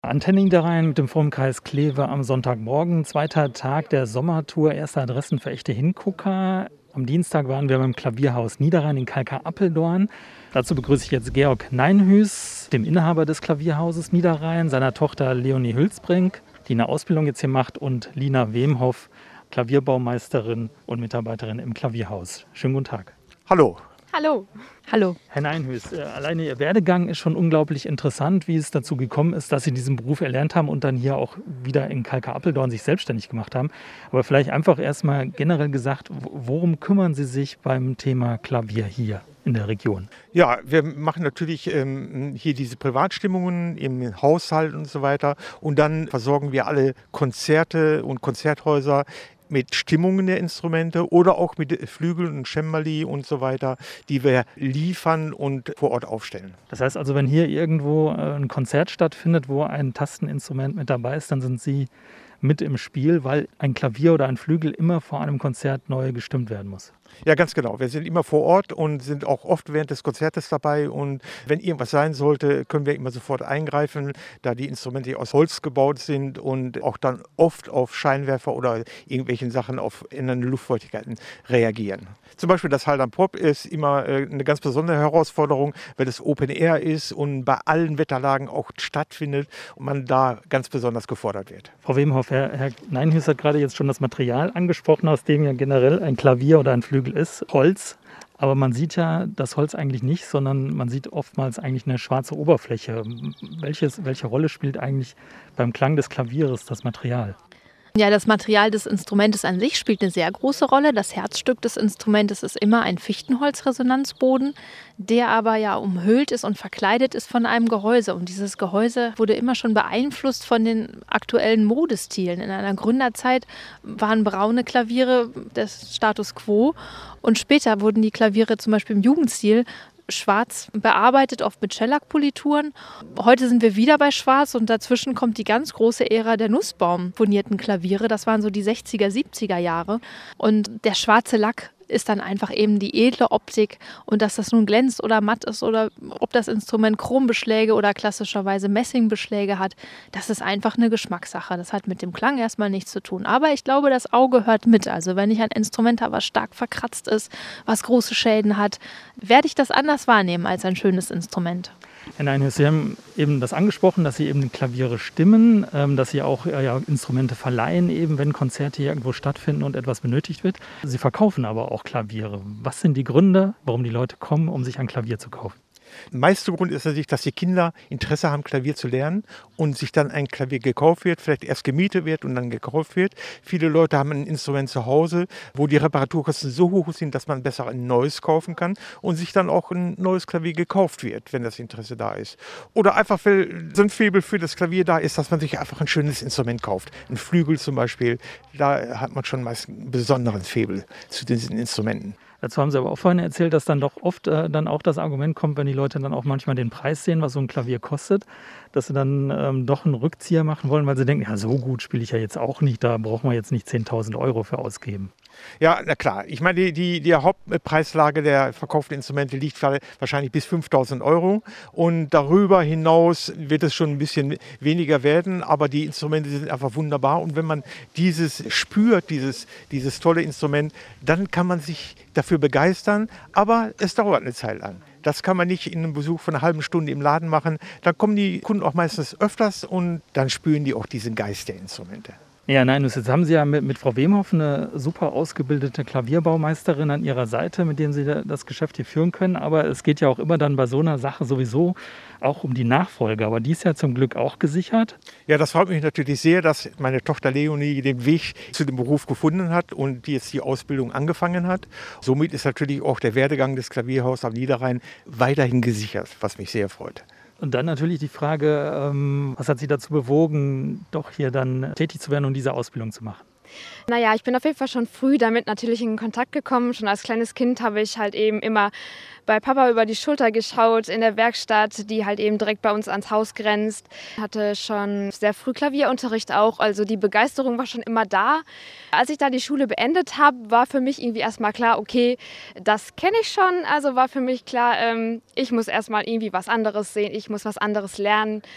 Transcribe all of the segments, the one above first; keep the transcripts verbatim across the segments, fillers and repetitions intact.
Antenne Niederrhein mit dem Forum-Kreis Kleve am Sonntagmorgen. Zweiter Tag der Sommertour, erste Adressen für echte Hingucker. Am Dienstag waren wir beim Klavierhaus Niederrhein in Kalkar-Appeldoorn. Dazu begrüße ich jetzt Georg Neinhüß, dem Inhaber des Klavierhauses Niederrhein, seiner Tochter Leonie Hülsbrink, die eine Ausbildung jetzt hier macht, und Lina Wemhoff, Klavierbaumeisterin und Mitarbeiterin im Klavierhaus. Schönen guten Tag. Hallo. Hallo. Hallo. Herr Neinhüß, äh, alleine Ihr Werdegang ist schon unglaublich interessant, wie es dazu gekommen ist, dass Sie diesen Beruf erlernt haben und dann hier auch wieder in Kalkar-Appeldoorn sich selbstständig gemacht haben. Aber vielleicht einfach erstmal generell gesagt, worum kümmern Sie sich beim Thema Klavier hier in der Region? Ja, wir machen natürlich ähm, hier diese Privatstimmungen im Haushalt und so weiter. Und dann versorgen wir alle Konzerte und Konzerthäuser mit Stimmungen der Instrumente oder auch mit Flügeln und Cembali und so weiter, die wir liefern und vor Ort aufstellen. Das heißt also, wenn hier irgendwo ein Konzert stattfindet, wo ein Tasteninstrument mit dabei ist, dann sind Sie mit im Spiel, weil ein Klavier oder ein Flügel immer vor einem Konzert neu gestimmt werden muss. Ja, ganz genau. Wir sind immer vor Ort und sind auch oft während des Konzertes dabei. Und wenn irgendwas sein sollte, können wir immer sofort eingreifen, da die Instrumente aus Holz gebaut sind und auch dann oft auf Scheinwerfer oder irgendwelchen Sachen auf ändernde Luftfeuchtigkeiten reagieren. Zum Beispiel das Halt am Pop ist immer eine ganz besondere Herausforderung, weil es Open Air ist und bei allen Wetterlagen auch stattfindet und man da ganz besonders gefordert wird. Frau Wemhoff, Herr, Herr Neinhüß hat gerade jetzt schon das Material angesprochen, aus dem ja generell ein Klavier oder ein Flügel ist, Holz. Aber man sieht ja das Holz eigentlich nicht, sondern man sieht oftmals eigentlich eine schwarze Oberfläche. Welches, welche Rolle spielt eigentlich beim Klang des Klavieres das Material? Ja, das Material des Instrumentes an sich spielt eine sehr große Rolle. Das Herzstück des Instrumentes ist immer ein Fichtenholzresonanzboden, der aber ja umhüllt ist und verkleidet ist von einem Gehäuse. Und dieses Gehäuse wurde immer schon beeinflusst von den aktuellen Modestilen. In einer Gründerzeit waren braune Klaviere des Status quo und später wurden die Klaviere zum Beispiel im Jugendstil schwarz bearbeitet, oft mit Shellac-Polituren. Heute sind wir wieder bei schwarz und dazwischen kommt die ganz große Ära der Nussbaum-furnierten Klaviere. Das waren so die sechziger, siebziger Jahre. Und der schwarze Lack ist dann einfach eben die edle Optik, und dass das nun glänzt oder matt ist oder ob das Instrument Chrombeschläge oder klassischerweise Messingbeschläge hat, das ist einfach eine Geschmackssache. Das hat mit dem Klang erstmal nichts zu tun. Aber ich glaube, das Auge hört mit. Also wenn ich ein Instrument habe, was stark verkratzt ist, was große Schäden hat, werde ich das anders wahrnehmen als ein schönes Instrument. Herr Neinhüß, Sie haben eben das angesprochen, dass Sie eben Klaviere stimmen, dass Sie auch ja, Instrumente verleihen, eben wenn Konzerte hier irgendwo stattfinden und etwas benötigt wird. Sie verkaufen aber auch Klaviere. Was sind die Gründe, warum die Leute kommen, um sich ein Klavier zu kaufen? Der meiste Grund ist natürlich, dass die Kinder Interesse haben, Klavier zu lernen und sich dann ein Klavier gekauft wird, vielleicht erst gemietet wird und dann gekauft wird. Viele Leute haben ein Instrument zu Hause, wo die Reparaturkosten so hoch sind, dass man besser ein neues kaufen kann und sich dann auch ein neues Klavier gekauft wird, wenn das Interesse da ist. Oder einfach, weil so ein Faible für das Klavier da ist, dass man sich einfach ein schönes Instrument kauft. Ein Flügel zum Beispiel, da hat man schon meist einen besonderen Faible zu diesen Instrumenten. Dazu haben Sie aber auch vorhin erzählt, dass dann doch oft äh, dann auch das Argument kommt, wenn die Leute dann auch manchmal den Preis sehen, was so ein Klavier kostet, dass sie dann ähm, doch einen Rückzieher machen wollen, weil sie denken, ja, so gut spiele ich ja jetzt auch nicht, da brauchen wir jetzt nicht zehntausend Euro für ausgeben. Ja, na klar. Ich meine, die, die, die Hauptpreislage der verkauften Instrumente liegt wahrscheinlich bis fünftausend Euro. Und darüber hinaus wird es schon ein bisschen weniger werden. Aber die Instrumente sind einfach wunderbar. Und wenn man dieses spürt, dieses, dieses tolle Instrument, dann kann man sich dafür begeistern. Aber es dauert eine Zeit lang. Das kann man nicht in einem Besuch von einer halben Stunde im Laden machen. Dann kommen die Kunden auch meistens öfters und dann spüren die auch diesen Geist der Instrumente. Ja, nein, jetzt haben Sie ja mit, mit Frau Wemhoff eine super ausgebildete Klavierbaumeisterin an Ihrer Seite, mit dem Sie das Geschäft hier führen können. Aber es geht ja auch immer dann bei so einer Sache sowieso auch um die Nachfolge. Aber die ist ja zum Glück auch gesichert. Ja, das freut mich natürlich sehr, dass meine Tochter Leonie den Weg zu dem Beruf gefunden hat und die jetzt die Ausbildung angefangen hat. Somit ist natürlich auch der Werdegang des Klavierhauses am Niederrhein weiterhin gesichert, was mich sehr freut. Und dann natürlich die Frage, was hat Sie dazu bewogen, doch hier dann tätig zu werden und diese Ausbildung zu machen? Naja, ich bin auf jeden Fall schon früh damit natürlich in Kontakt gekommen. Schon als kleines Kind habe ich halt eben immer bei Papa über die Schulter geschaut in der Werkstatt, die halt eben direkt bei uns ans Haus grenzt. Hatte schon sehr früh Klavierunterricht auch, also die Begeisterung war schon immer da. Als ich da die Schule beendet habe, war für mich irgendwie erstmal klar, okay, das kenne ich schon. Also war für mich klar, ähm, ich muss erstmal irgendwie was anderes sehen, ich muss was anderes lernen.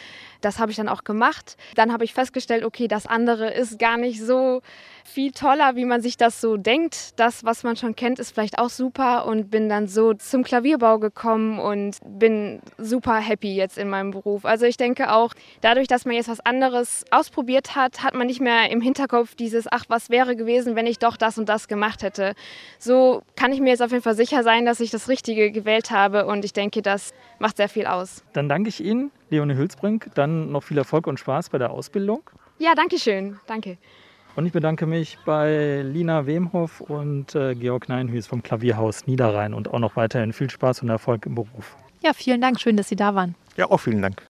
Das habe ich dann auch gemacht. Dann habe ich festgestellt, okay, das andere ist gar nicht so viel toller, wie man sich das so denkt. Das, was man schon kennt, ist vielleicht auch super und bin dann so zum Klavierbau gekommen und bin super happy jetzt in meinem Beruf. Also ich denke auch, dadurch, dass man jetzt was anderes ausprobiert hat, hat man nicht mehr im Hinterkopf dieses, ach, was wäre gewesen, wenn ich doch das und das gemacht hätte. So kann ich mir jetzt auf jeden Fall sicher sein, dass ich das Richtige gewählt habe und ich denke, das macht sehr viel aus. Dann danke ich Ihnen, Leonie Hülsbrink. Dann noch viel Erfolg und Spaß bei der Ausbildung. Ja, danke schön. Danke. Und ich bedanke mich bei Lina Wemhoff und äh, Georg Neinhüß vom Klavierhaus Niederrhein und auch noch weiterhin viel Spaß und Erfolg im Beruf. Ja, vielen Dank. Schön, dass Sie da waren. Ja, auch vielen Dank.